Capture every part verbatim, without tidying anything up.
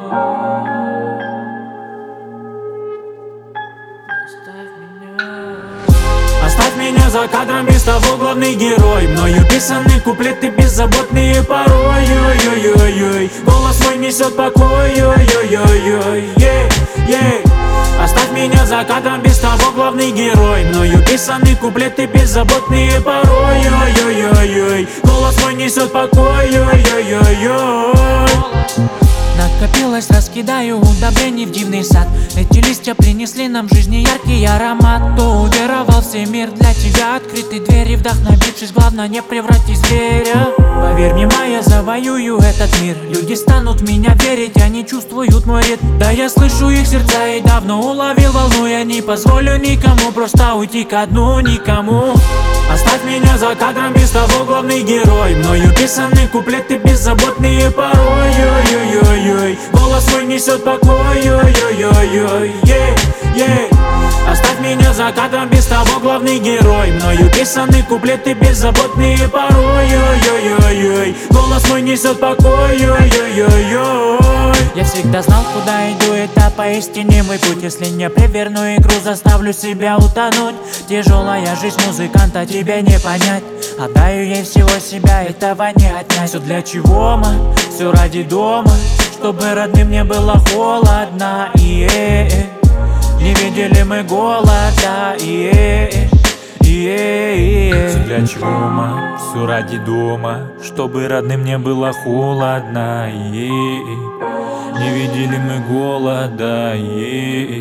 Оставь меня за кадром, без того главный герой. Мною писаны куплеты беззаботные порой. Ой-ой-ой-ой, голос мой несет покой. Ой-ой-ой-ой, yeah, yeah. Оставь меня за кадром, без того главный герой. Мною писаны куплеты беззаботные порой. Ой-ой-ой-ой, голос мой несет покой. Ой-ой-ой-ой. Накопилось, раскидаю удобрений в дивный сад. Эти листья принесли нам в жизни яркий аромат. То уверовал все мир для тебя, открыты двери. Вдохновившись, главное не превратись в зверя. Поверь мне, я завоюю этот мир. Люди станут в меня верить, они чувствуют мой ритм. Да, я слышу их сердца и давно уловил волну. Я не позволю никому просто уйти ко дну, никому. Оставь меня за кадром, без того главный герой. Мною писаны куплеты беззаботные порой. Ой-ой-ой-ой, голос мой несет покой. Ой-ой-ой-ой, yeah, yeah. Оставь меня за кадром, без того главный герой. Мною писаны куплеты беззаботные порой. Ой-ой-ой-ой, голос мой несет покой. Ой-ой-ой-ой. Я всегда знал, куда иду, это поистине мой путь. Если не переверну игру, заставлю себя утонуть. Тяжелая жизнь музыканта, тебе не понять. Отдаю ей всего себя, этого не отнять. Все для чего мы, все ради дома, чтобы родным не было холодно. И-э-э. Не видели мы голода. И-э-э. И-э-э. Все для чего мы, все ради дома, чтобы родным не было холодно. И-э-э. Не видели мы голода. И-э-э.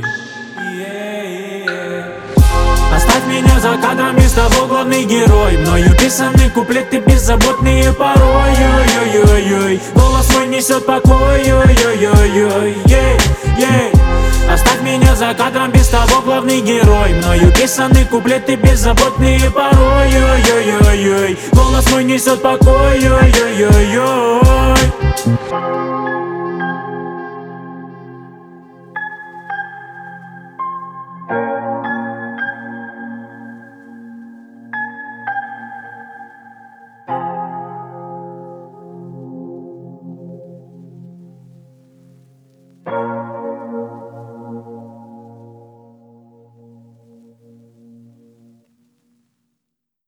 Оставь меня за кадром, без того главный герой. Мною писаны куплеты беззаботные порой. Ой-ой-ой-ой, голос мой несет покой. Ой-ой-ой-ой, yeah, yeah. Оставь меня за кадром, без того главный герой. Мною писаны куплеты беззаботные порой. Ой-ой-ой-ой, голос мой несет покой. Ой-ой-ой-ой.